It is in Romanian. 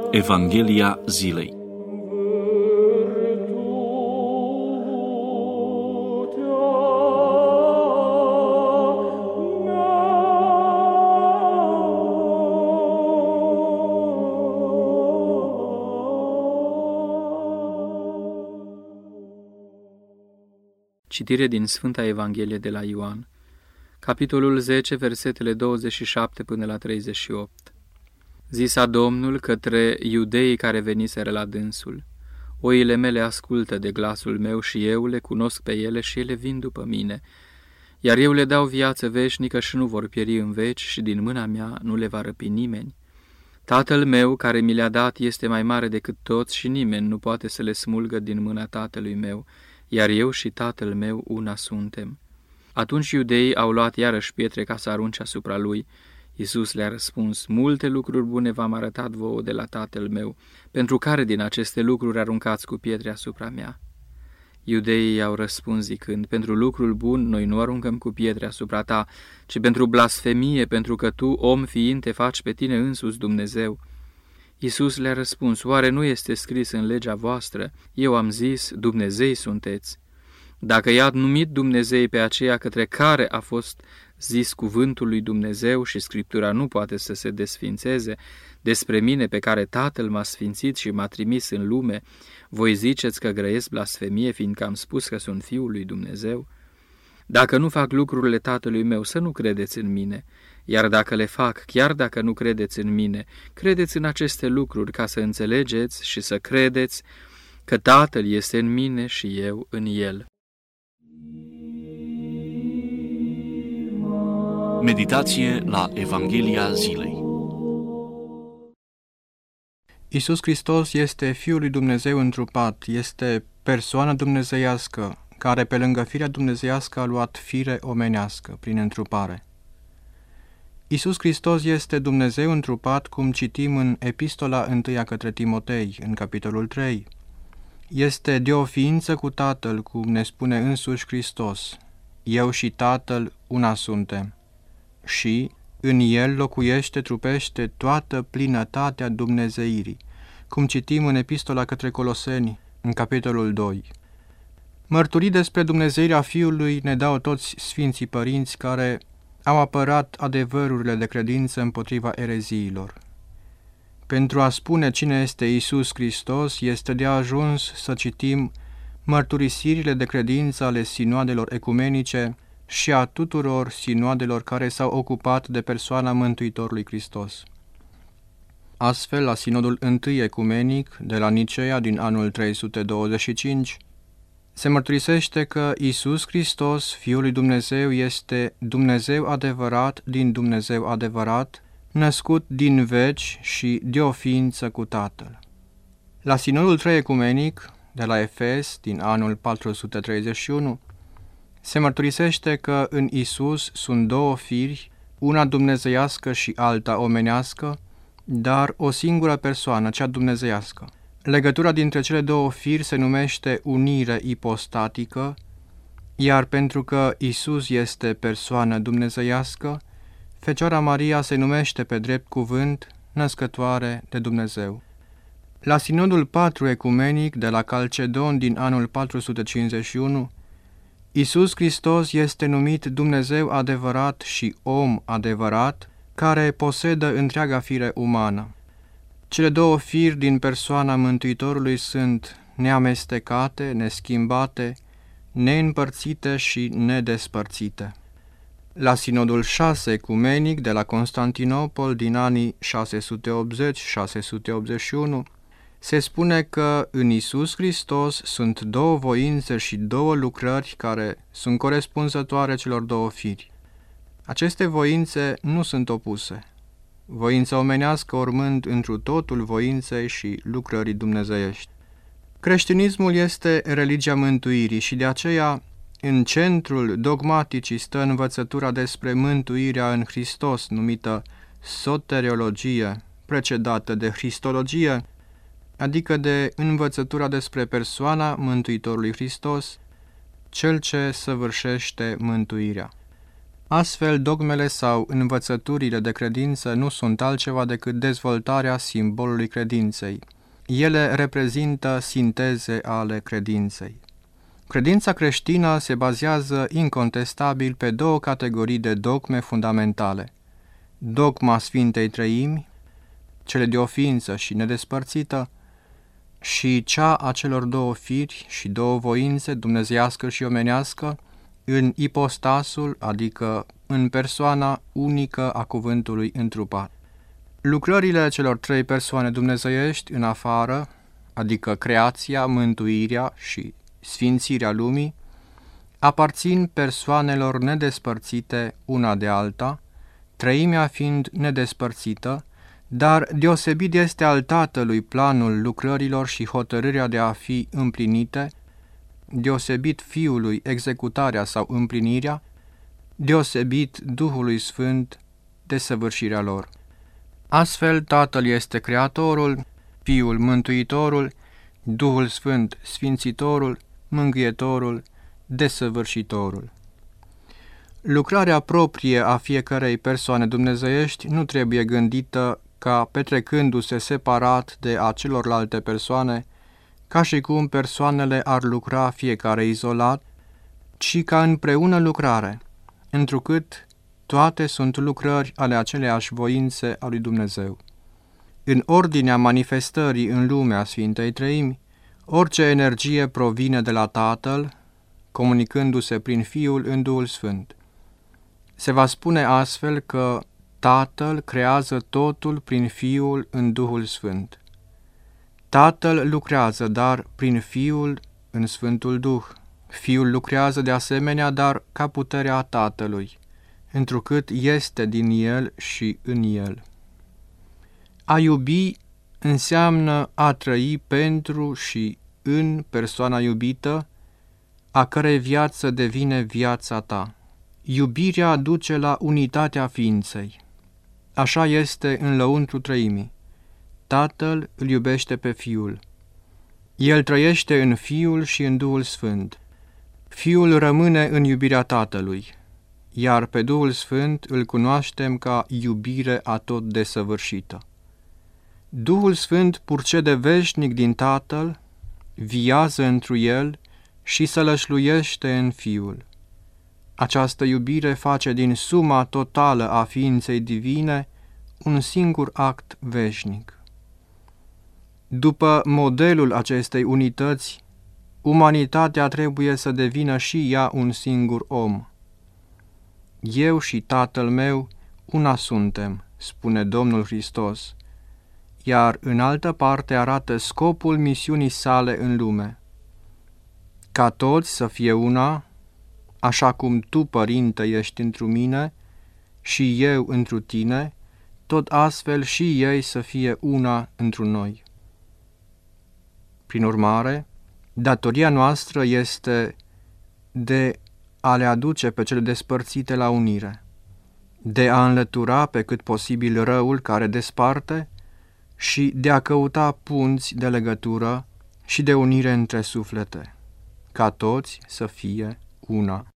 Evanghelia zilei. Citire din Sfânta Evanghelie de la Ioan, capitolul 10, versetele 27 până la 38. Zisa Domnul către iudeii care veniseră la dânsul: Oile mele ascultă de glasul meu și eu le cunosc pe ele și ele vin după mine, iar eu le dau viață veșnică și nu vor pieri în veci și din mâna mea nu le va răpi nimeni. Tatăl meu care mi le-a dat este mai mare decât toți și nimeni nu poate să le smulgă din mâna Tatălui meu, iar eu și Tatăl meu una suntem. Atunci iudeii au luat iarăși pietre ca să arunce asupra lui. Iisus le-a răspuns: Multe lucruri bune v-am arătat vouă de la Tatăl meu, pentru care din aceste lucruri aruncați cu pietre asupra mea? Iudeii i-au răspuns zicând: Pentru lucrul bun noi nu aruncăm cu pietre asupra ta, ci pentru blasfemie, pentru că tu, om fiind, te faci pe tine însuți Dumnezeu. Iisus le-a răspuns: Oare nu este scris în legea voastră? Eu am zis: Dumnezei sunteți. Dacă i-a numit Dumnezei pe aceea către care a fost zis cuvântul lui Dumnezeu și Scriptura nu poate să se desfințeze, despre mine pe care Tatăl m-a sfințit și m-a trimis în lume, voi ziceți că grăiesc blasfemie, fiindcă am spus că sunt Fiul lui Dumnezeu? Dacă nu fac lucrurile Tatălui meu, să nu credeți în mine, iar dacă le fac, chiar dacă nu credeți în mine, credeți în aceste lucruri ca să înțelegeți și să credeți că Tatăl este în mine și eu în El. Meditație la Evanghelia zilei. Iisus Hristos este Fiul lui Dumnezeu întrupat, este persoana dumnezeiască, care pe lângă firea dumnezeiască a luat fire omenească prin întrupare. Iisus Hristos este Dumnezeu întrupat, cum citim în Epistola 1 către Timotei, în capitolul 3. Este de o ființă cu Tatăl, cum ne spune însuși Hristos: Eu și Tatăl una suntem. Și în El locuiește, trupește toată plinătatea dumnezeirii, cum citim în Epistola către Coloseni, în capitolul 2. Mărturii despre dumnezeirea Fiului ne dau toți Sfinții Părinți care au apărat adevărurile de credință împotriva ereziilor. Pentru a spune cine este Iisus Hristos, este de ajuns să citim mărturisirile de credință ale sinoadelor ecumenice și a tuturor sinoadelor care s-au ocupat de persoana Mântuitorului Hristos. Astfel, la sinodul întâi ecumenic de la Niceea din anul 325, se mărturisește că Iisus Hristos, Fiul lui Dumnezeu, este Dumnezeu adevărat din Dumnezeu adevărat, născut din veci și de o ființă cu Tatăl. La sinodul trei ecumenic de la Efes din anul 431, se mărturisește că în Iisus sunt două firi, una dumnezeiască și alta omenească, dar o singură persoană, cea dumnezeiască. Legătura dintre cele două firi se numește unire ipostatică, iar pentru că Iisus este persoană dumnezeiască, Fecioara Maria se numește pe drept cuvânt născătoare de Dumnezeu. La sinodul 4 ecumenic de la Calcedon din anul 451, Iisus Hristos este numit Dumnezeu adevărat și om adevărat, care posedă întreaga fire umană. Cele două firi din persoana Mântuitorului sunt neamestecate, neschimbate, neîmpărțite și nedespărțite. La sinodul 6 ecumenic de la Constantinopol din anii 680-681, se spune că în Iisus Hristos sunt două voințe și două lucrări care sunt corespunzătoare celor două firi. Aceste voințe nu sunt opuse, voința omenească urmând întru totul voinței și lucrării dumnezeiești. Creștinismul este religia mântuirii și de aceea în centrul dogmaticii stă învățătura despre mântuirea în Hristos, numită soteriologie, precedată de cristologie, adică de învățătura despre persoana Mântuitorului Hristos, cel ce săvârșește mântuirea. Astfel, dogmele sau învățăturile de credință nu sunt altceva decât dezvoltarea simbolului credinței. Ele reprezintă sinteze ale credinței. Credința creștină se bazează incontestabil pe două categorii de dogme fundamentale: dogma Sfintei Treimi, cele de o ființă și nedespărțită, și cea a celor două firi și două voințe, dumnezeiască și omenească, în ipostasul, adică în persoana unică a cuvântului întrupat. Lucrările celor trei persoane dumnezeiești în afară, adică creația, mântuirea și sfințirea lumii, aparțin persoanelor nedespărțite una de alta, treimea fiind nedespărțită, dar deosebit este al Tatălui planul lucrărilor și hotărârea de a fi împlinite, deosebit Fiului executarea sau împlinirea, deosebit Duhului Sfânt desăvârșirea lor. Astfel, Tatăl este Creatorul, Fiul Mântuitorul, Duhul Sfânt Sfințitorul, Mângâietorul, Desăvârșitorul. Lucrarea proprie a fiecărei persoane dumnezeiești nu trebuie gândită ca petrecându-se separat de a celorlalte persoane, ca și cum persoanele ar lucra fiecare izolat, ci ca împreună lucrare, întrucât toate sunt lucrări ale aceleiași voințe a lui Dumnezeu. În ordinea manifestării în lumea Sfintei Treimi, orice energie provine de la Tatăl, comunicându-se prin Fiul în Duhul Sfânt. Se va spune astfel că Tatăl creează totul prin Fiul în Duhul Sfânt. Tatăl lucrează, dar prin Fiul în Sfântul Duh. Fiul lucrează de asemenea, dar ca puterea Tatălui, întrucât este din El și în El. A iubi înseamnă a trăi pentru și în persoana iubită, a cărei viață devine viața ta. Iubirea duce la unitatea ființei. Așa este în lăuntru treimii. Tatăl îl iubește pe Fiul. El trăiește în Fiul și în Duhul Sfânt. Fiul rămâne în iubirea Tatălui, iar pe Duhul Sfânt îl cunoaștem ca iubire atot desăvârșită. Duhul Sfânt purcede veșnic din Tatăl, viază întru El și sălășluiește în Fiul. Această iubire face din suma totală a ființei divine un singur act veșnic. După modelul acestei unități, umanitatea trebuie să devină și ea un singur om. Eu și Tatăl meu una suntem, spune Domnul Hristos, iar în altă parte arată scopul misiunii sale în lume: ca toți să fie una, așa cum tu, Părinte, ești întru mine și eu întru tine, tot astfel și ei să fie una întru noi. Prin urmare, datoria noastră este de a le aduce pe cele despărțite la unire, de a înlătura pe cât posibil răul care desparte și de a căuta punți de legătură și de unire între suflete, ca toți să fie una.